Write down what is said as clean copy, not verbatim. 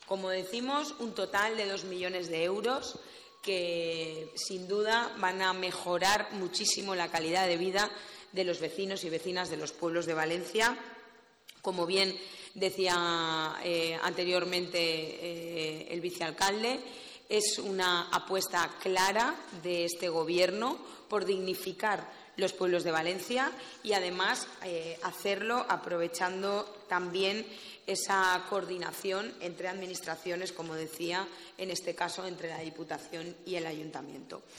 Como decimos, un total de 2 millones de euros que sin duda van a mejorar muchísimo la calidad de vida de los vecinos y vecinas de los pueblos de Valencia. Como bien decía anteriormente el vicealcalde, es una apuesta clara de este Gobierno por dignificar los pueblos de Valencia y, además, hacerlo aprovechando también esa coordinación entre administraciones, como decía, en este caso entre la Diputación y el Ayuntamiento.